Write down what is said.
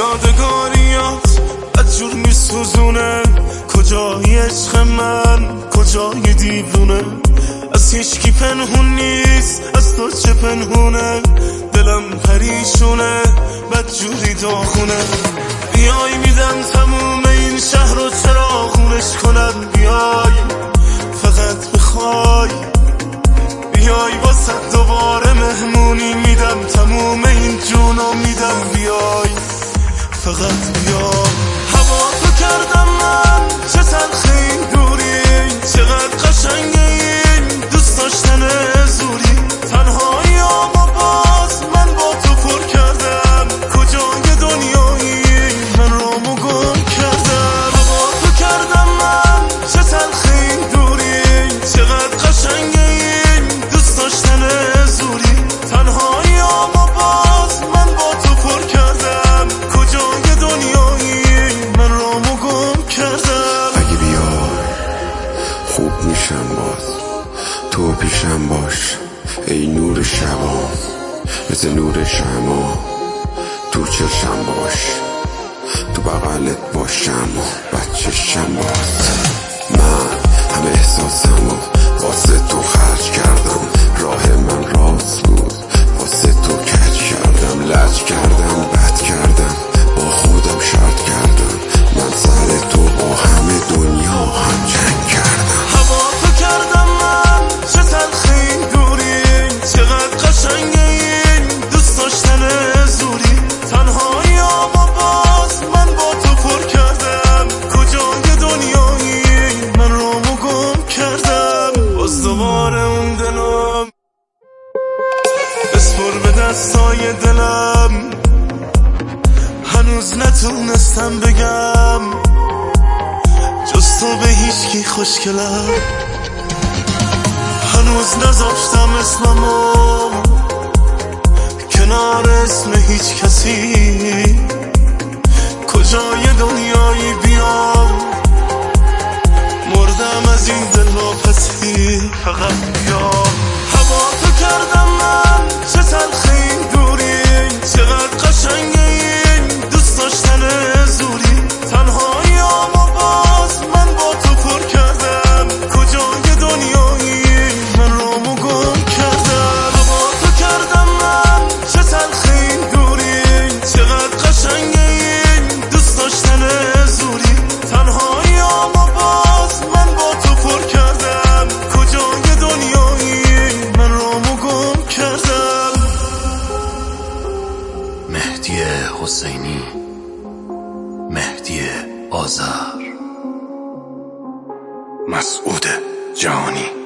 یادگاریات بدجور میسوزونه، کجای عشق من، کجای دیوونه؟ از هیچکی پنهون نیست، از تو چه پنهونه؟ دلم پریشونه، بدجوری داغونه. بیای میدم تموم این شهر رو چراغونش کنم، بیای فقط بخوای، بیای واسه دوباره مهمونی میدم، تموم این جونو میدم، بیای فقط بیای. هوا تو کردم من، چه تلخی این دوری، چقدر قشنگه این دوست داشتن زوری. تنهایی اما باز من با تو پر کردم، کجای دنیایی من رامو گم کردم. هوا تو کردم من، چه تلخی این دوری، چقدر قشنگه این دوست داشتن زوری. تنهایی اما باز من با تو پر کردم، کجای دنیایی من رامو گم کردم. اگه بیای خوب میشم باز، تو پیشم باش ای نور شبا، مثل نور شما تو چشم باش، تو بغلت باشم و بچشم باز. من همه احساسمو واسه تو خرج کردم، راه من راست بود واسه تو کج کردم، لج کردم، بد کردم، با خودم شرط کردم، من سر تو با همه دنیا هم جنگ کردم. هوا تو کردم من، چه تلخی این دوری، چقدر قشنگه این دوست داشتن زوری. تنهایی اما باز من با تو پر کردم، کجای دنیایی من رامو گم کردم. باز دوباره اون دلم بسپر به دستای دلم، هنوز نتونستم بگم جز تو به هیچکی خوشگلم. هنوز نذاشتم اسممو کنار اسم هیچ کسی، کجای دنیایی بیام، مردم از این دلواپسی، فقط بیام. هوا تو کردم من، چه تلخی این دوری، چقدر قشنگه این دوست داشتن زوری. تنهایی اما باز من با تو پر کردم، کجای دنیایی من رامو گم کردم. هوا تو کردم من، چه تلخی این دوری، چقدر قشنگه این دوست داشتن زوری. تنهایی اما باز من با تو پر کردم، کجای دنیایی من رامو گم کردم. مهدی حسینی، مهدی آذر، مسعود جهانی.